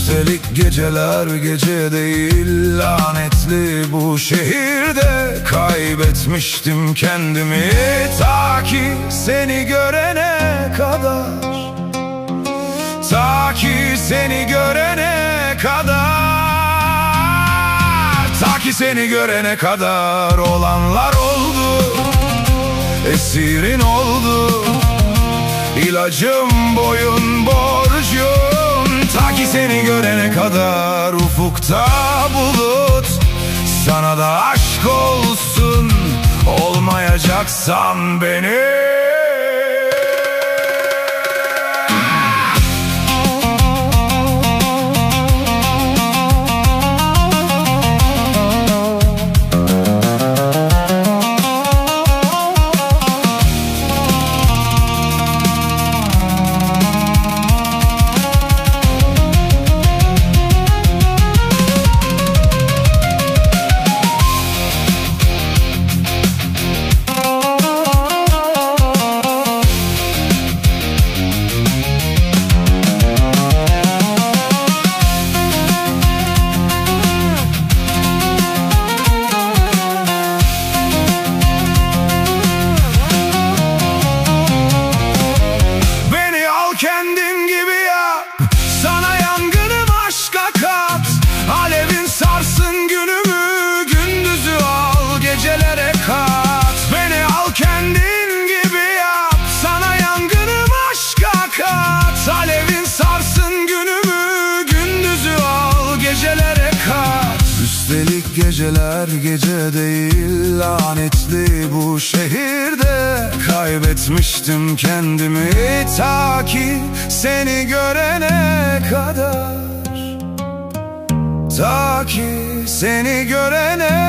Üstelik geceler gece değil, lanetli bu şehirde kaybetmiştim kendimi. Ta ki seni görene kadar, ta ki seni görene kadar, ta ki seni görene kadar. Olanlar oldu, esirin oldu, İlacım boyun borcum. Ta ki seni görene kadar. Ufukta bulut, sana da aşk olsun, olmayacaksan beni. Kendin gibi yap, sana yangınım aşka kat. Alevin sarsın günümü, gündüzü al gecelere kat. Beni al kendin gibi yap, sana yangınım aşka kat. Alevin sarsın günümü, gündüzü al gecelere kat. Üstelik geceler gece değil, lanetli bu şehirde kaybetmiştim kendimi. Ta ki seni görene kadar, ta ki seni görene